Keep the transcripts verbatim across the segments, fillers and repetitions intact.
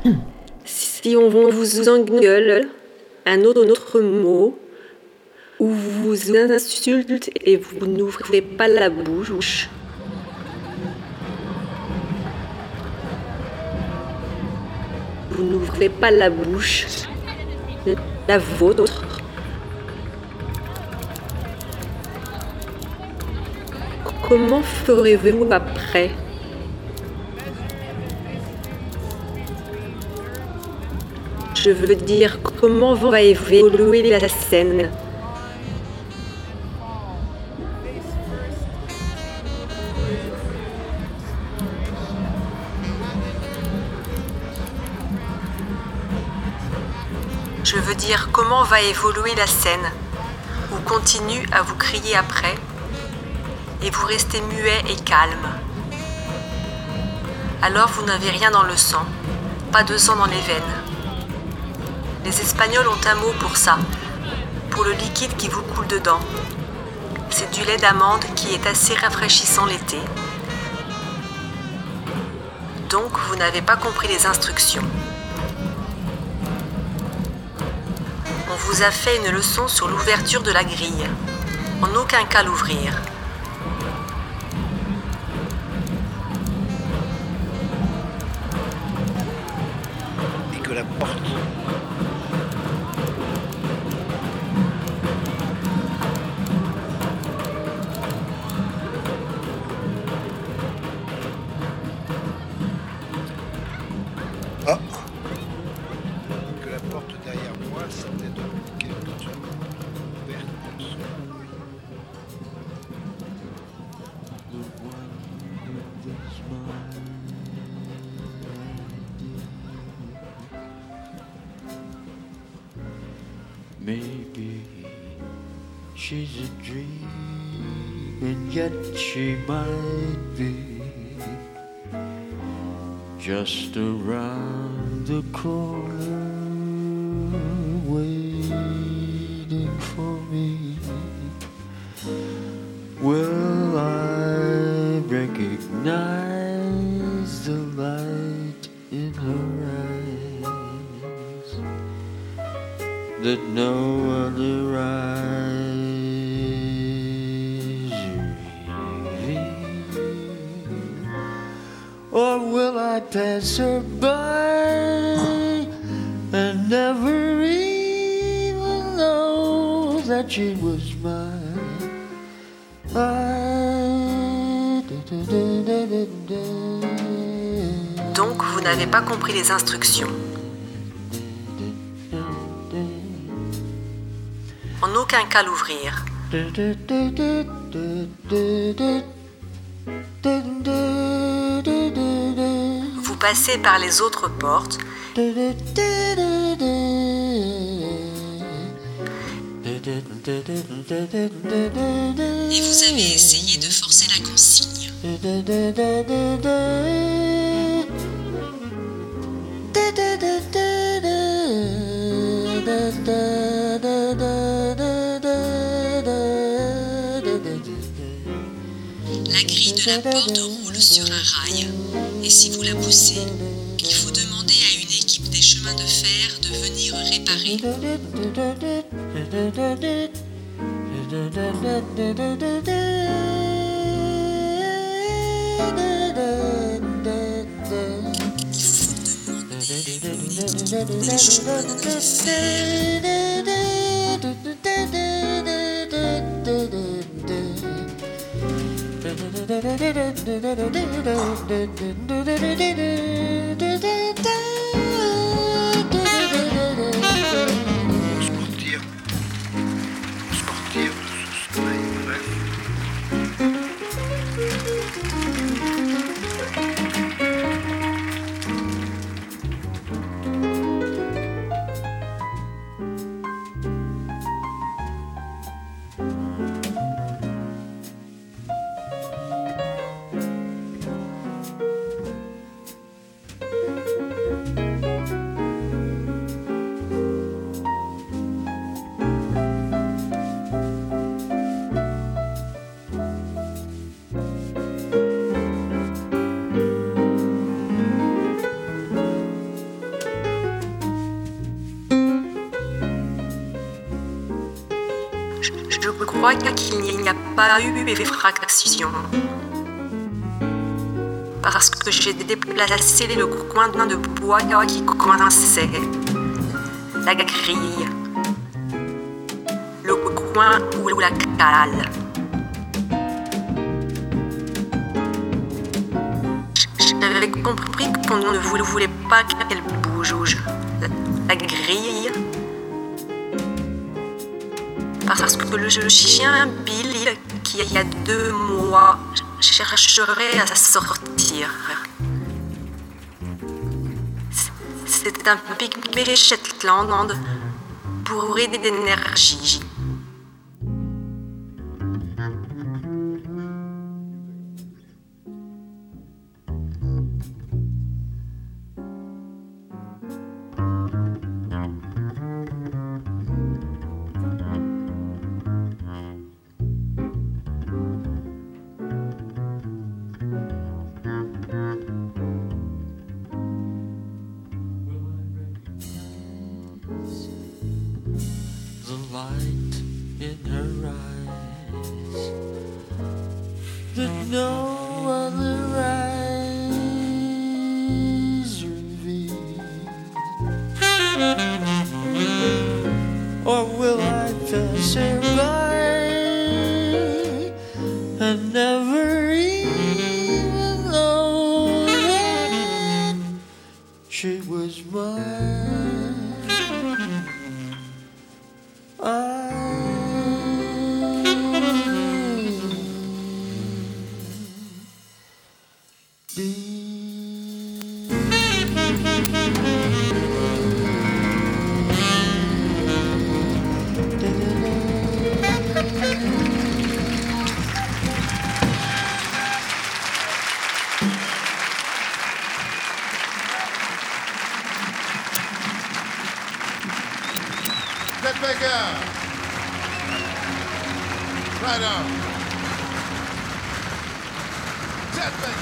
Si on vous engueule, un autre, un autre mot, ou vous insulte et vous n'ouvrez pas la bouche, vous n'ouvrez pas la bouche, la vôtre, comment ferez-vous après? Je veux dire, comment va évoluer la scène? Je veux dire, comment va évoluer la scène? On continue à vous crier après et vous restez muet et calme. Alors vous n'avez rien dans le sang, pas de sang dans les veines. Les Espagnols ont un mot pour ça, pour le liquide qui vous coule dedans. C'est du lait d'amande qui est assez rafraîchissant l'été. Donc vous n'avez pas compris les instructions. On vous a fait une leçon sur l'ouverture de la grille. En aucun cas l'ouvrir. Et que la porte... Ah. Que la porte derrière moi, c'était de quelque chose ouverte en dessous. Maybe she's a dream, and yet she might be just around the corner, waiting for me. Will I recognize the light in her eyes that no other eyes reveal? Or will I pass her by and never even know that she was mine? Donc vous n'avez pas compris les instructions. En aucun cas l'ouvrir. Vous passez par les autres portes. Et vous avez essayé de forcer la consigne. La grille de la porte roule sur un rail. Et si vous la poussez, il faut demander à une équipe des chemins de fer de venir réparer. Les chemins de fer. Sortir. Sortir de ce sommeil bref. crois qu'il n'y a pas eu effraction. Parce que j'ai déplacé le coin de bois qui coinçait, la grille, le coin ou la cale. J'avais compris qu'on ne voulait pas qu'elle bouge, la, la grille. Parce que le chien Billy, qui il y a deux mois, chercherait à sortir. C'est un pygmée Shetland bourré d'énergie. Get back here. Right on. Get back.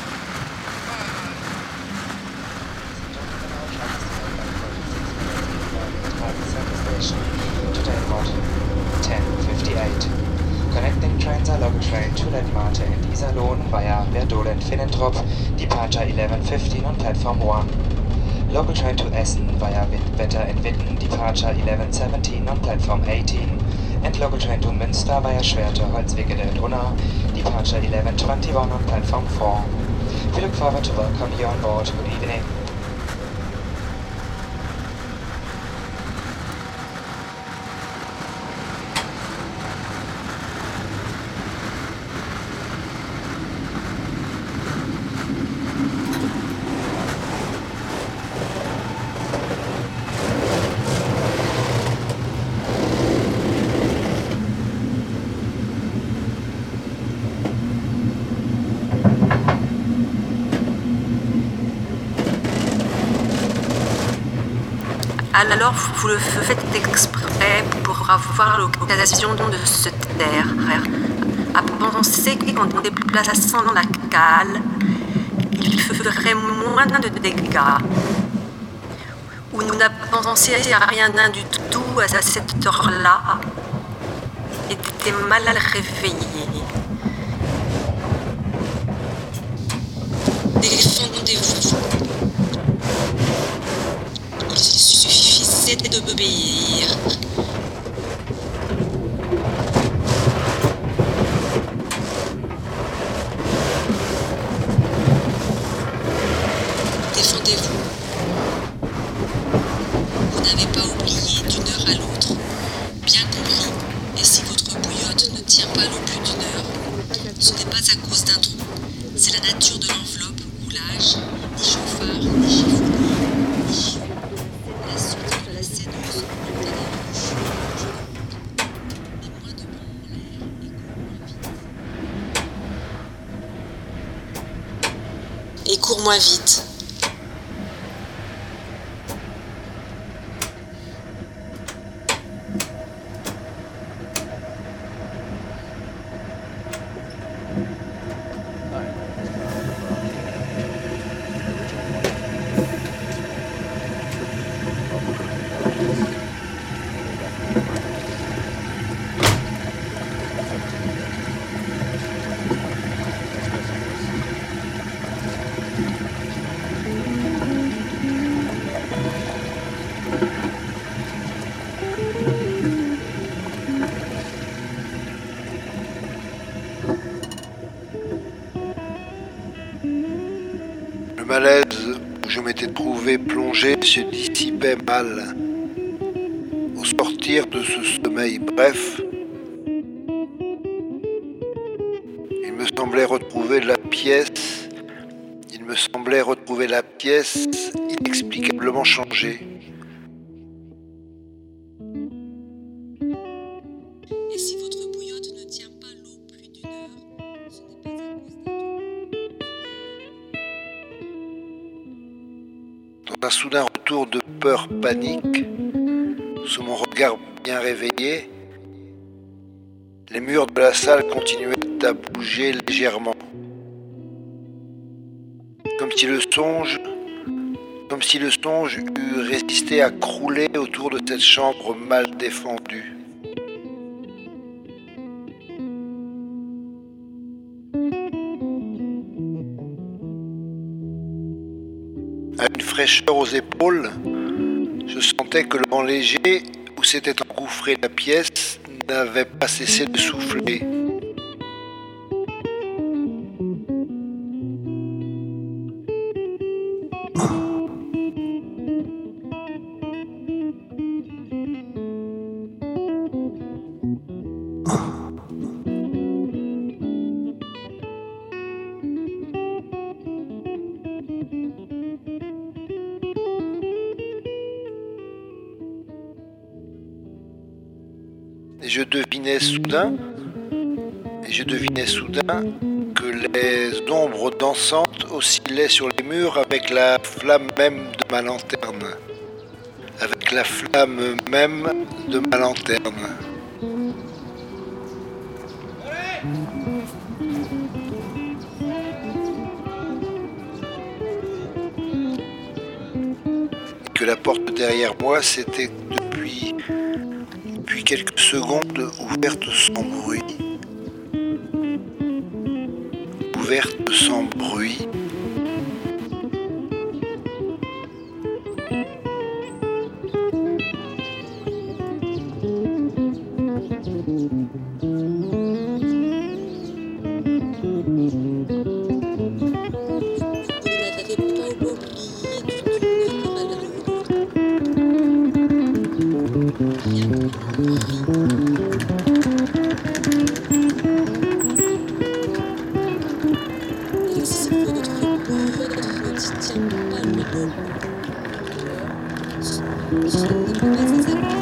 Station. Today mod ten fifty-eight. Connecting trains are Local Train to Letmate and Iserlohn via Verdole and Finnentrop, departure eleven fifteen on platform one. Local train to Essen via Wetter and Witten, departure eleven seventeen on platform eighteen. And local train to Münster via Schwerte, Holzwickede and Unna, departure eleven twenty-one on platform four. We look forward to welcome you on board. Good evening. Alors vous le faites exprès pour avoir l'occasion de se taire, à penser qu'en déplaçant la cale, il ferait moins de dégâts. Ou nous n'avons pensé à rien du tout à cette heure-là, était mal réveillé. Défendez-vous. Il suffisait d'obéir. Défendez-vous. Vous n'avez pas oublié d'une heure à l'autre. Bien compris. Et si votre bouillotte ne tient pas l'eau plus d'une heure, ce n'est pas à cause d'un trou. C'est la nature de l'enveloppe ou l'âge, ni chauffard, ni chiffonnier, ni chiot. La suite de la séneuse et moins de bons en l'air et court moins vite. Et cours moins vite. malaise où je m'étais trouvé plongé se dissipait mal. Au sortir de ce sommeil bref, il me semblait retrouver la pièce, il me semblait retrouver la pièce inexplicablement changée. Et si votre bouillotte ne tient pas l'eau plus d'une heure, ce n'est pas à cause d'un Dans un soudain retour de peur panique, sous mon regard bien réveillé, les murs de la salle continuaient à bouger légèrement. Comme si le songe, comme si le songe eût résisté à crouler autour de cette chambre mal défendue. À une fraîcheur aux épaules, je sentais que le vent léger où s'était engouffrée la pièce n'avait pas cessé de souffler. Et je devinais soudain, et je devinais soudain que les ombres dansantes oscillaient sur les murs avec la flamme même de ma lanterne. Avec la flamme même de ma lanterne. Et que la porte derrière moi s'était depuis... Depuis quelques secondes, ouverte sans bruit. Ouverte sans bruit. Ce n'est pas à cause